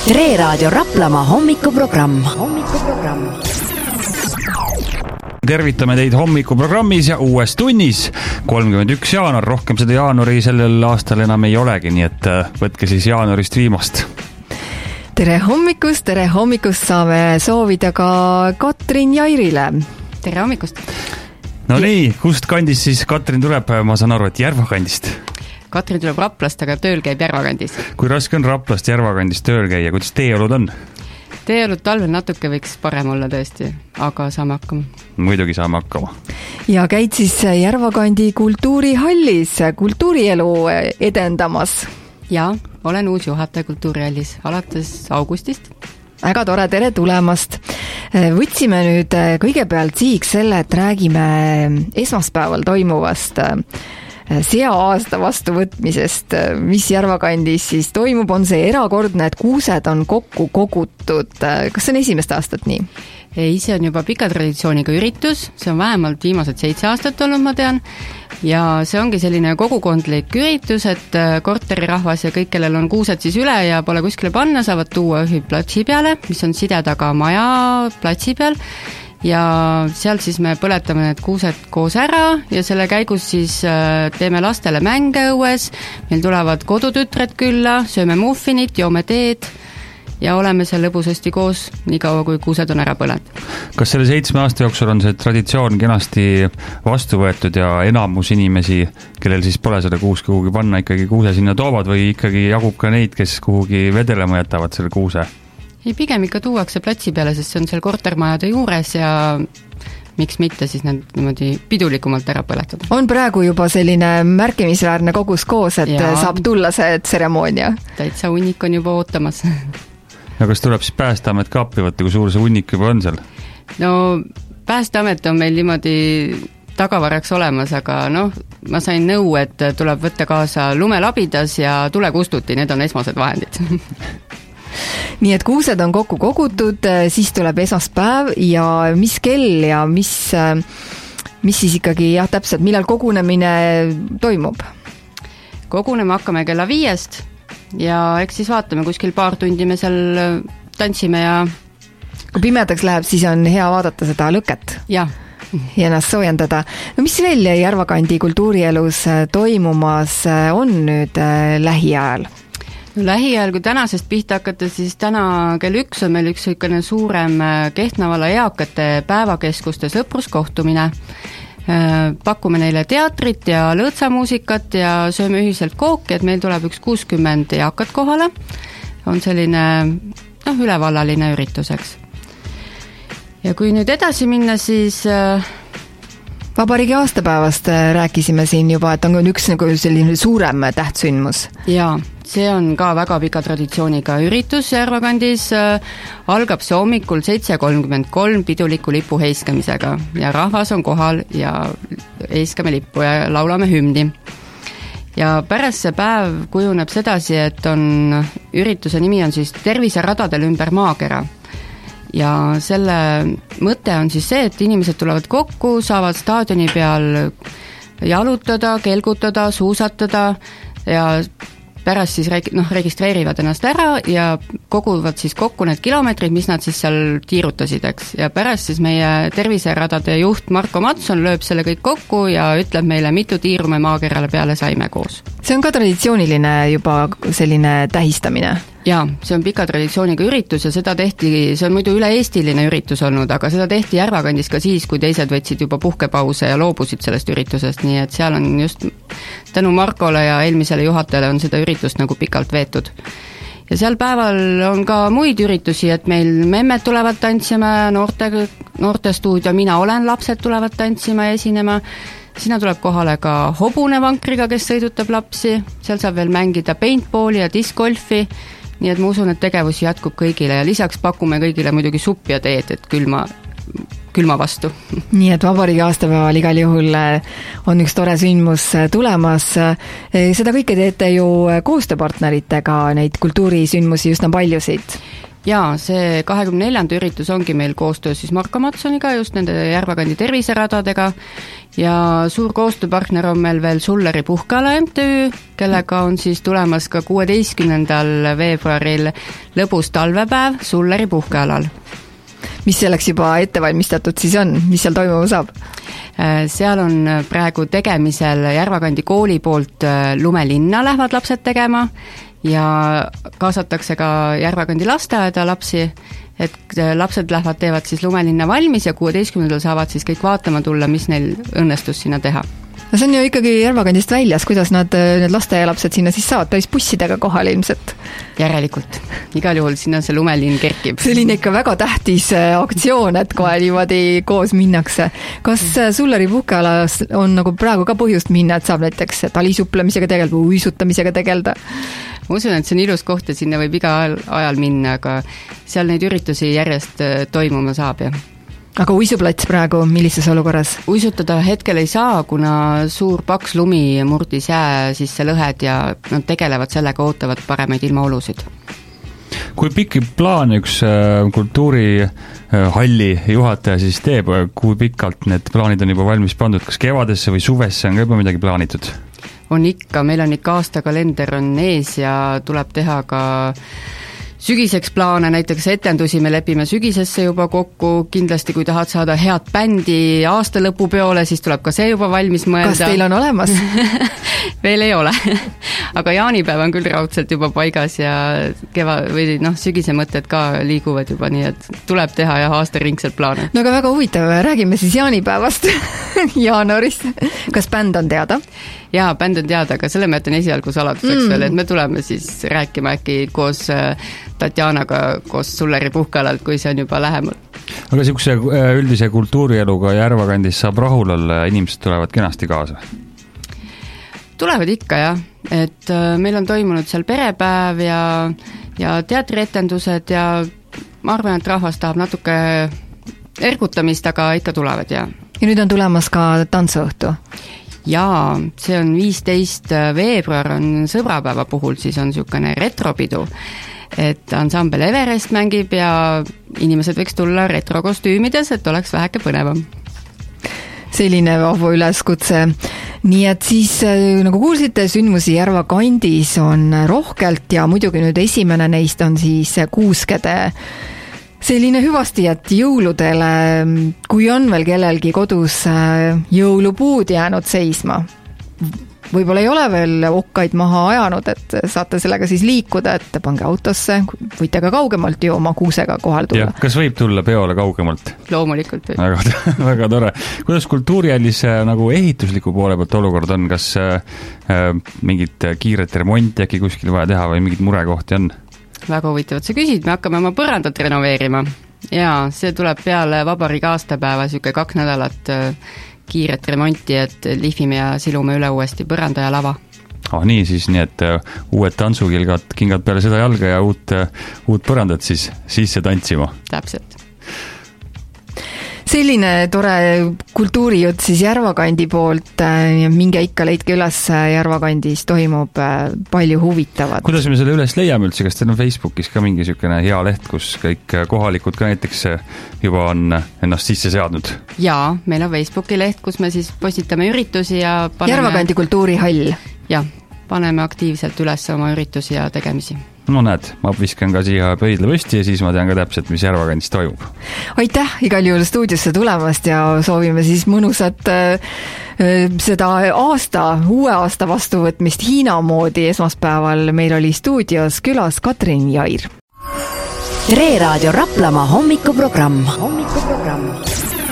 Re Raadio Raplamaa hommikuprogramm. Tervitame teid hommikuprogrammis ja uues tunnis. 31 jaanuar, rohkem seda jaanuari sellel aastal enam ei olegi, nii et võtke siis jaanuarist viimast. Tere hommikust saame soovida ka Katrin Jairile. Tere hommikust. No nii, kust kandist siis Katrin tuleb? Ma saan aru, et Järvakandist. Katrin tuleb Raplast, aga tööl käib Järvakandis. Kui raske on Raplast Järvakandist tööl käia? Kuidas teeolud on? Teeolud talvel natuke võiks parem olla tõesti, aga saame hakkama. Muidugi saame hakkama. Ja käid siis Järvakandi kultuurihallis kultuurielu edendamas. Ja, olen uus juhataja kultuurihallis alates augustist. Väga tore, tere tulemast. Võtsime nüüd kõigepealt sihiks selle, et räägime esmaspäeval toimuvast sea-aasta vastuvõtmisest, mis Järvakandis siis toimub, on see erakordne, et kuused on kokku kogutud. Kas see on esimest aastat nii? Ei, see on juba pika traditsiooniga üritus, see on vähemalt viimased 7 aastat olnud, ma tean, ja see ongi selline kogukondlik üritus, et korterirahvas ja kõik, kellel on kuused siis üle ja pole kuskile panna, saavad tuua ühi platsi peale, mis on side taga maja platsi peal, ja sealt siis me põletame need kuused koos ära ja selle käigus siis teeme lastele mänge õues, meil tulevad kodutütred külla, sööme muffinit, joome teed ja oleme seal lõbusasti koos nii kaua, kui kuused on ära põlet. Kas selle 7 aasta jooksul on see traditsioon kenasti vastu võetud ja enamus inimesi, kellel siis pole seda kuuske kuhugi panna, ikkagi kuuse sinna toovad või ikkagi jagub ka neid, kes kuhugi vedelema jätavad selle kuuse? Ei, pigem ikka tuuakse platsi peale, sest see on seal kortermajade juures ja miks mitte siis need niimoodi pidulikumalt ära põletada. On praegu juba selline märkimisväärne kogus koos, et saab tulla see tseremoonia? Täitsa hunnik on juba ootamas. Ja kas tuleb siis Päästeamet ka appi võtta, kui suur see hunnik juba on seal? No Päästeamet on meil niimoodi tagavaraks olemas, aga ma sain nõu, et tuleb võtta kaasa lumelabidas ja tulekustuti, need on esmased vahendid. Nii et kuused on kokku kogutud, siis tuleb esmaspäev ja mis kell ja mis siis ikkagi täpselt, millal kogunemine toimub? Kogunema hakkame kella 5 ja eks siis vaatame, kuskil paar tundi me seal tantsime ja kui pimedaks läheb, siis on hea vaadata seda lõket ja ennast soojendada. No mis veel Järvakandi kultuurielus toimumas on nüüd lähiajal? Lähiajal, kui tänasest pihta hakata, siis täna kell 1 on meil üks selline suurem Kehtnavalla eakate päevakeskuste sõpruskohtumine. Pakume neile teatrit ja lõõtsamuusikat ja sööme ühiselt kooki, et meil tuleb üks 60 eakat kohale. On selline ülevallaline ürituseks. Ja kui nüüd edasi minna, siis Vabariigi aastapäevast rääkisime siin juba, et on üks nagu selline suurem tähtsündmus. Jaa, see on ka väga pika traditsiooniga üritus Järvakandis. Algab see hommikul 7.33 piduliku lipu heiskamisega ja rahvas on kohal ja heiskame lippu ja laulame hümni. Ja pärast see päev kujuneb sedasi, et on ürituse nimi on siis Terviseradadel ümber maakera. Ja selle mõte on siis see, et inimesed tulevad kokku, saavad staadioni peal jalutada, kelgutada, suusatada ja pärast siis registreerivad ennast ära ja koguvad siis kokku need kilomeetrid, mis nad siis seal tiirutasid, eks. Ja pärast siis meie terviseradade juht Marko Matson lööb selle kõik kokku ja ütleb meile, mitu tiiru me maakerale peale saime koos. See on ka traditsiooniline juba selline tähistamine? Jaa, see on pika traditsiooniga üritus ja seda tehti, see on muidu üle-eestiline üritus olnud, aga seda tehti Järvakandis ka siis, kui teised võtsid juba puhkepause ja loobusid sellest üritusest, nii et seal on just tänu Markole ja eelmisele juhatajale on seda üritust nagu pikalt veetud. Ja seal päeval on ka muid üritusi, et meil memmed tulevad tantsima, noortestuudio Mina olen, lapsed tulevad tantsima ja esinema. Sinna tuleb kohale ka hobune vankriga, kes sõidutab lapsi, seal saab veel mängida paintballi ja discgolfi, nii et ma usun, et tegevusi jätkub kõigile ja lisaks pakume kõigile muidugi suppi ja teed, et külma vastu. Nii et Vabariigi aastapäeval igal juhul on üks tore sündmus tulemas. Seda kõike teete ju koostööpartneritega, neid kultuurisündmusi üsna paljusid. Jaa, see 24. üritus ongi meil koostöös siis Marko Matsoniga, just nende Järvakandi terviseradadega ja suur koostööpartner on meil veel Sulleri Puhkeala MTÜ, kellega on siis tulemas ka 16. veebruaril lõbus talvepäev Sulleri Puhkealal. Mis selleks juba ette valmistatud siis on, mis seal toimuma saab? Seal on praegu tegemisel Järvakandi kooli poolt lumelinna lähevad lapsed tegema ja kaasatakse ka Järvakandi lasteaeda lapsi, et lapsed lähevad, teevad siis lumelinna valmis ja 16. saavad siis kõik vaatama tulla, mis neil õnnestus sinna teha. No see on ju ikkagi Järvakandist väljas, kuidas need lasteaialapsed sinna siis saavad, päris bussidega kohale ilmselt? Järelikult, igal juhul sinna see lumelinn kerkib. Selline ikka väga tähtis aktsioon, et kohe niimoodi koos minnakse. Kas Sulleri puhkealas on nagu praegu ka põhjust minna, et saab näiteks talisupplemisega tegelda või uisutamisega tegelda? Ma usun, et see on ilus koht ja sinna võib iga ajal minna, aga seal neid üritusi järjest toimuma saab, jah. Aga uisuplats praegu, millises olukorras? Uisutada hetkel ei saa, kuna suur paks lumi murdis jää sisse lõhed ja nad tegelevad sellega, ootavad paremaid ilmaolusid. Kui pikki plaane üks kultuurihalli juhataja siis teeb, kui pikalt need plaanid on juba valmis pandud, kas kevadesse või suvesse on ka juba midagi plaanitud? On ikka, meil on ikka aastakalender on ees ja tuleb teha ka sügiseks plaane, näiteks etendusi me lepime sügisesse juba kokku, kindlasti kui tahad saada head bändi aasta lõpupeole, siis tuleb ka see juba valmis mõelda. Kas teil on olemas? Veel ei ole, aga jaanipäev on küll raudselt juba paigas ja sügise mõtted ka liiguvad juba, nii et tuleb teha ja aastaringselt plaane. No aga väga huvitav, räägime siis jaanipäevast jaanuaris. Kas bänd on teada? Jaa, bänd on teada, aga selle ma jätan esialgu saladuseks veel, et me tuleme siis rääkima äkki koos Tatjanaga, koos Sulleri puhkealalt, kui see on juba lähemal. Aga niisuguse üldise kultuurieluga Järvakandis saab rahul olla ja inimesed tulevad kenasti kaasa? Tulevad ikka, jah. Et meil on toimunud seal perepäev ja teatrietendused ja ma arvan, et rahvas tahab natuke ergutamist, aga ikka tulevad, jah. Ja nüüd on tulemas ka tantsuõhtu? Jaa, see on 15. veebruar on sõbrapäeva puhul, siis on niisugune retropidu, et ansambel Everest mängib ja inimesed võiks tulla retrokostüümides, et oleks väheke põnevam. Selline vahvu üleskutse. Nii et siis, nagu kuulsite, sündmusi Järvakandis on rohkelt ja muidugi nüüd esimene neist on siis Kuuskede selline hüvasti, et jõuludele, kui on veel kellelgi kodus jõulupuud jäänud seisma, võib-olla ei ole veel okkaid maha ajanud, et saate sellega siis liikuda, et pange autosse, võite ka kaugemalt ju oma kuusega kohal tulla. Ja, kas võib tulla peole kaugemalt? Loomulikult võib. Väga tore. Kuidas kultuurihallis nagu ehitusliku poole pealt olukord on? Kas mingit kiiret remonti äkki kuskil vaja teha või mingid murekohti on? Väga huvitavat sa küsid, me hakkame oma põrandat renoveerima ja see tuleb peale vabariigi aastapäeva, niisugune 2 nädalat kiiret remonti, et lihvime ja silume üle uuesti põranda ja lava. Nii siis, nii et uued tantsukilgad kingad peale seda jalga ja uut põrandat siis sisse tantsima. Täpselt. Selline tore kultuurijutt siis Järvakandi poolt ja minge ikka leidke üles Järvakandis toimub palju huvitavat. Kuidas me selle üles leiame üldse, kas teil on Facebookis ka mingi niisugune hea leht, kus kõik kohalikud ka näiteks juba on ennast sisse seadnud? Jaa, meil on Facebooki leht, kus me siis postitame üritusi ja paneme... Järvakandi kultuurihall. Jah, paneme aktiivselt üles oma üritusi ja tegemisi. No näed, ma viskan ka siia pöidla püsti ja siis ma tean ka täpselt, mis Järvakandis toimub. Aitäh igal juhul stuudiosse tulemast ja soovime siis mõnusat seda uue aasta vastuvõtmist Hiina moodi esmaspäeval. Meil oli stuudios külas Katrin Jair. Tre Raadio Raplamaa hommikuprogramm.